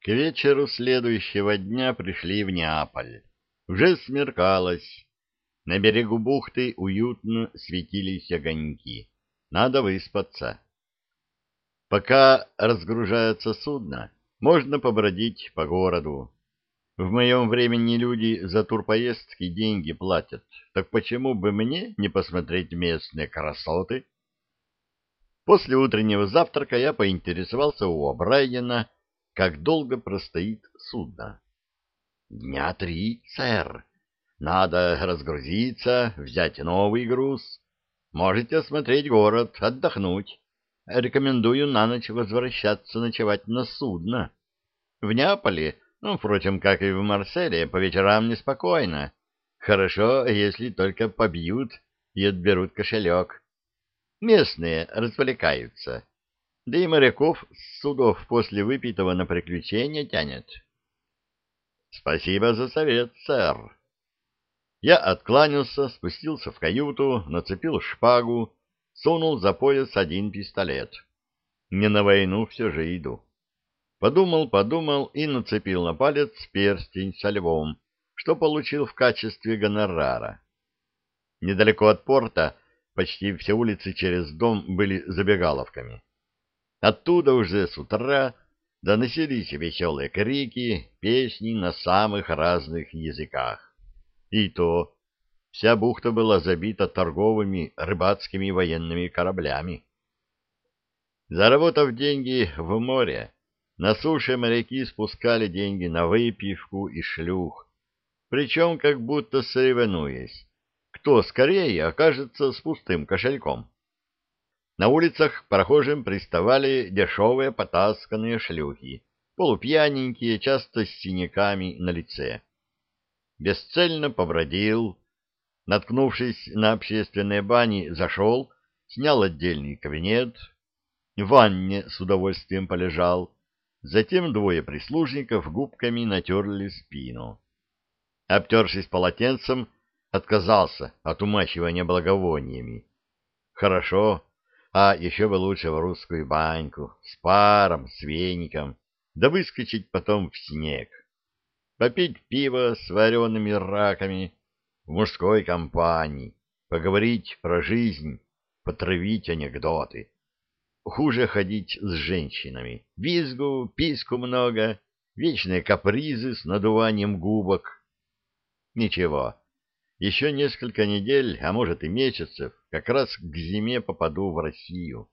К вечеру следующего дня пришли в Неаполь. Уже смеркалось. На берегу бухты уютно светились огоньки. Надо выспаться. Пока разгружается судно, можно побродить по городу. В моем времени люди за турпоездки деньги платят. Так почему бы мне не посмотреть местные красоты? После утреннего завтрака я поинтересовался у О'Брайена, как долго простоит судно. Дня 3, сэр. Надо разгрузиться, взять новый груз. Можете осмотреть город, отдохнуть. Рекомендую на ночь возвращаться ночевать на судно. В Неаполе, впрочем, как и в Марселе, по вечерам неспокойно. Хорошо, если только побьют и отберут кошелек. Местные развлекаются. Да и моряков с судов после выпитого на приключения тянет. Спасибо за совет, сэр. Я откланялся, спустился в каюту, нацепил шпагу, сунул за пояс один пистолет. Не на войну все же иду. Подумал и нацепил на палец перстень со львом, что получил в качестве гонорара. Недалеко от порта почти все улицы через дом были забегаловками. Оттуда уже с утра доносились веселые крики, песни на самых разных языках. И то вся бухта была забита торговыми рыбацкими военными кораблями. Заработав деньги в море, на суше моряки спускали деньги на выпивку и шлюх, причем как будто соревнуясь, кто скорее окажется с пустым кошельком. На улицах прохожим приставали дешевые потасканные шлюхи, полупьяненькие, часто с синяками на лице. Бесцельно побродил, наткнувшись на общественные бани, зашел, снял отдельный кабинет, в ванне с удовольствием полежал, затем двое прислужников губками натерли спину. Обтершись полотенцем, отказался от умащивания благовониями. Хорошо, а еще бы лучше в русскую баньку, с паром, с веником, да выскочить потом в снег. Попить пиво с вареными раками в мужской компании, поговорить про жизнь, потравить анекдоты. Хуже ходить с женщинами. Визгу, писку много, вечные капризы с надуванием губок. Ничего, еще несколько недель, а может и месяцев, как раз к зиме попаду в Россию.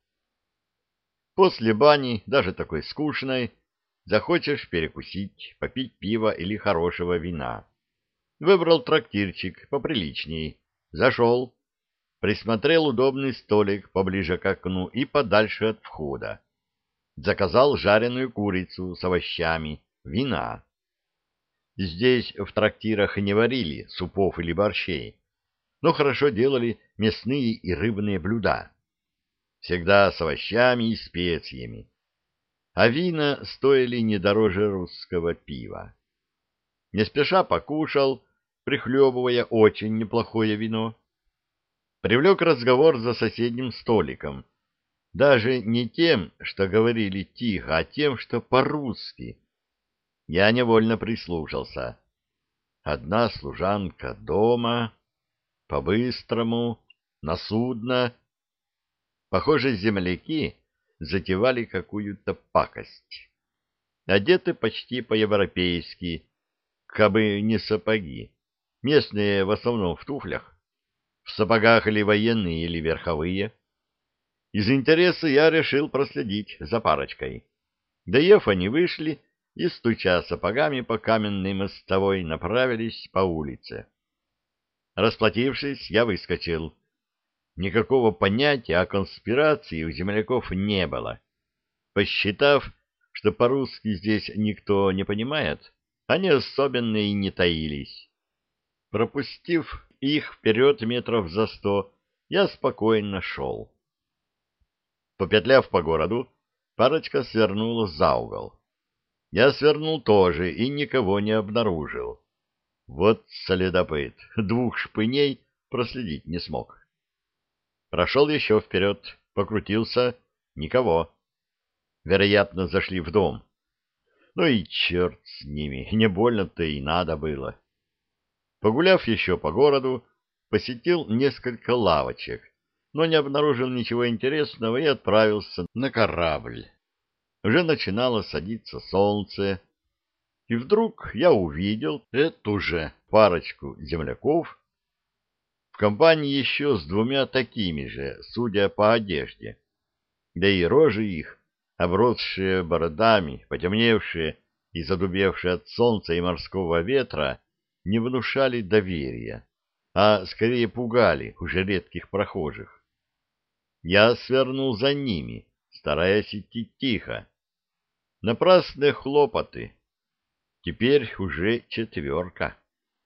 После бани, даже такой скучной, захочешь перекусить, попить пива или хорошего вина. Выбрал трактирчик поприличней, зашел, присмотрел удобный столик поближе к окну и подальше от входа. Заказал жареную курицу с овощами, вина. Здесь в трактирах не варили супов или борщей, но хорошо делали мясные и рыбные блюда. Всегда с овощами и специями. А вина стоили не дороже русского пива. Не спеша покушал, прихлебывая очень неплохое вино. Привлек разговор за соседним столиком. Даже не тем, что говорили тихо, а тем, что по-русски. Я невольно прислушался. Одна служанка дома, по-быстрому, на судно. Похоже, земляки затевали какую-то пакость. Одеты почти по-европейски, кабы не сапоги. Местные в основном в туфлях. В сапогах или военные, или верховые. Из интереса я решил проследить за парочкой. Доев, они вышли и, стуча сапогами по каменной мостовой, направились по улице. Расплатившись, я выскочил. Никакого понятия о конспирации у земляков не было. Посчитав, что по-русски здесь никто не понимает, они особенно и не таились. Пропустив их вперед метров за 100, я спокойно шел. Попетляв по городу, парочка свернула за угол. Я свернул тоже и никого не обнаружил. Вот следопыт, 2 шпыней проследить не смог. Прошел еще вперед, покрутился, никого. Вероятно, зашли в дом. Ну и черт с ними, не больно-то и надо было. Погуляв еще по городу, посетил несколько лавочек, но не обнаружил ничего интересного и отправился на корабль. Уже начинало садиться солнце, и вдруг я увидел эту же парочку земляков в компании еще с двумя такими же, судя по одежде. Да и рожи их, обросшие бородами, потемневшие и задубевшие от солнца и морского ветра, не внушали доверия, а скорее пугали уже редких прохожих. Я свернул за ними, стараясь идти тихо. Напрасные хлопоты. Теперь уже четверка.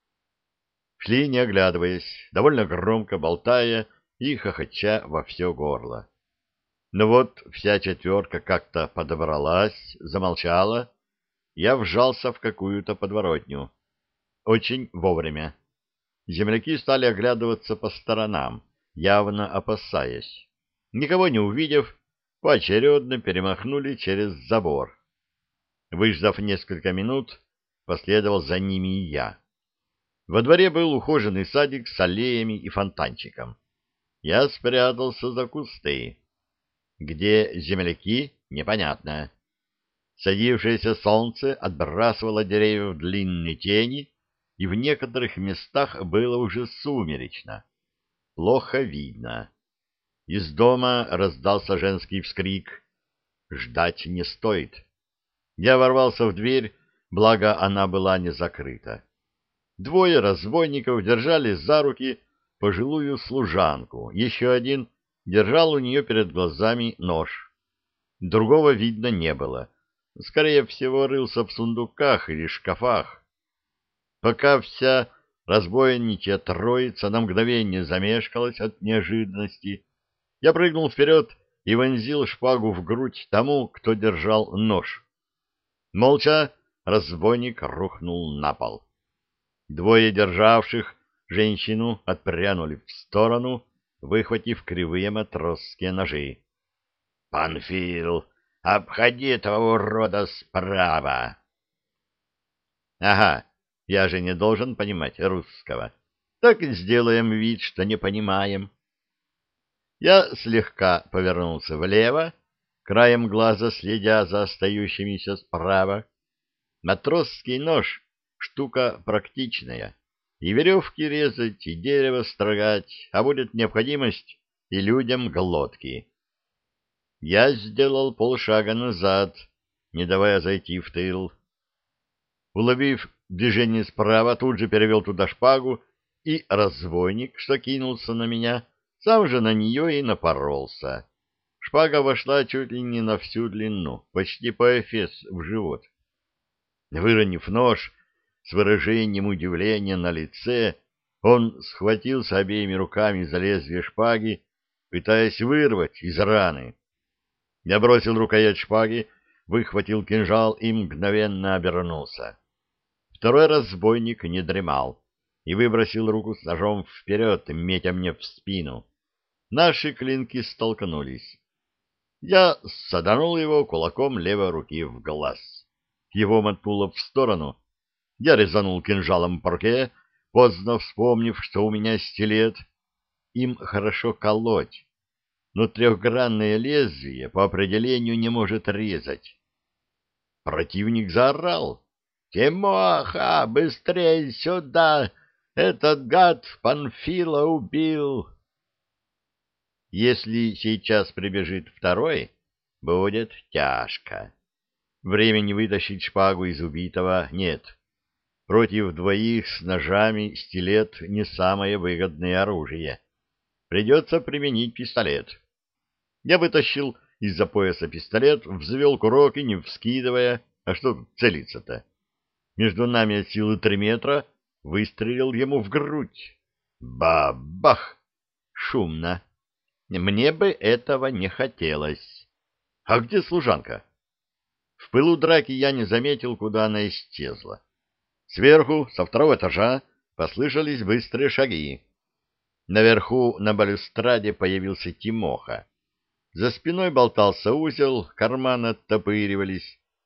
Шли, не оглядываясь, довольно громко болтая и хохоча во все горло. Но вот вся четверка как-то подобралась, замолчала. Я вжался в какую-то подворотню. Очень вовремя. Земляки стали оглядываться по сторонам, явно опасаясь. Никого не увидев, поочередно перемахнули через забор. Выждав несколько минут, последовал за ними и я. Во дворе был ухоженный садик с аллеями и фонтанчиком. Я спрятался за кусты. Где земляки, непонятно. Садившееся солнце отбрасывало деревьев длинные тени, и в некоторых местах было уже сумеречно. Плохо видно. Из дома раздался женский вскрик. Ждать не стоит. Я ворвался в дверь, благо она была не закрыта. Двое разбойников держали за руки пожилую служанку, еще один держал у нее перед глазами нож. Другого видно не было. Скорее всего, рылся в сундуках или шкафах. Пока вся разбойничья троица на мгновение замешкалась от неожиданности, я прыгнул вперед и вонзил шпагу в грудь тому, кто держал нож. Молча разбойник рухнул на пол. Двое державших женщину отпрянули в сторону, выхватив кривые матросские ножи. — Панфил, обходи этого урода справа! — Ага, я же не должен понимать русского. Так и сделаем вид, что не понимаем. Я слегка повернулся влево, краем глаза следя за остающимися справа. Матросский нож — штука практичная. И веревки резать, и дерево строгать, а будет необходимость и людям глотки. Я сделал полшага назад, не давая зайти в тыл. Уловив движение справа, тут же перевел туда шпагу, и разбойник, что кинулся на меня, сам же на нее и напоролся. Шпага вошла чуть ли не на всю длину, почти по эфес в живот. Выронив нож, с выражением удивления на лице, он схватился обеими руками за лезвие шпаги, пытаясь вырвать из раны. Я бросил рукоять шпаги, выхватил кинжал и мгновенно обернулся. Второй разбойник не дремал и выбросил руку с ножом вперед, метя мне в спину. Наши клинки столкнулись. Я саданул его кулаком левой руки в глаз. Его мотнуло в сторону. Я резанул кинжалом по руке, поздно вспомнив, что у меня стилет. Им хорошо колоть, но трехгранное лезвие по определению не может резать. Противник заорал: «Тимоха, быстрей сюда! Этот гад Панфила убил!» Если сейчас прибежит второй, будет тяжко. Времени вытащить шпагу из убитого нет. Против двоих с ножами стилет не самое выгодное оружие. Придется применить пистолет. Я вытащил из-за пояса пистолет, взвел курок и, не вскидывая, а что тут целиться-то? Между нами от силы 3 метра выстрелил ему в грудь. Бабах! Шумно. Мне бы этого не хотелось. А где служанка? В пылу драки я не заметил, куда она исчезла. Сверху, со 2-го этажа, послышались быстрые шаги. Наверху на балюстраде появился Тимоха. За спиной болтался узел, карманы оттопыривались.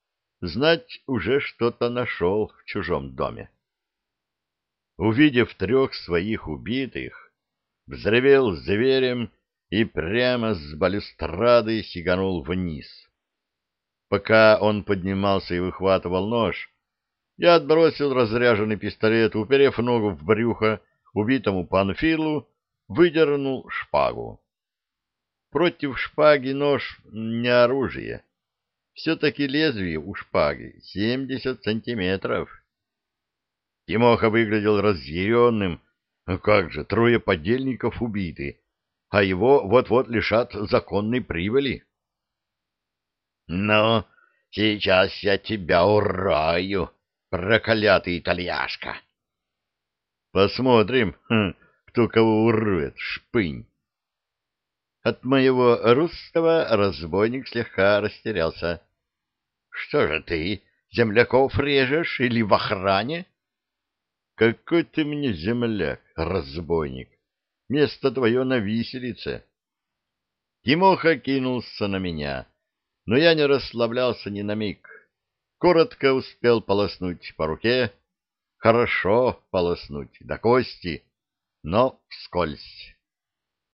Знать, уже что-то нашел в чужом доме. Увидев 3 своих убитых, взревел зверем и прямо с балюстрады сиганул вниз. Пока он поднимался и выхватывал нож, я отбросил разряженный пистолет, уперев ногу в брюхо убитому Панфилу, выдернул шпагу. Против шпаги нож не оружие. Все-таки лезвие у шпаги 70 сантиметров. Тимоха выглядел разъяренным. Как же, 3 подельников убиты, а его вот-вот лишат законной прибыли. — Ну, сейчас я тебя урою, проклятый итальяшка! — Посмотрим, кто кого урует, шпынь. От моего русского разбойник слегка растерялся. — Что же ты, земляков режешь или в охране? — Какой ты мне земляк, разбойник! Место твое на виселице. Тимоха кинулся на меня, но я не расслаблялся ни на миг. Коротко успел полоснуть по руке, хорошо полоснуть до кости, но вскользь.